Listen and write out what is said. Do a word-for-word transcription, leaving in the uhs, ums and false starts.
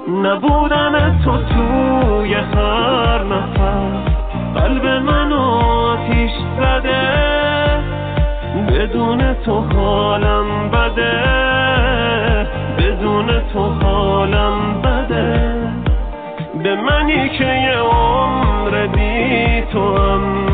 نبودن تو توی هر نفس قلب منو آتیش زده، بدون تو حالم بده، بدون تو حالم بده. به منی که یه عمر بی تو هم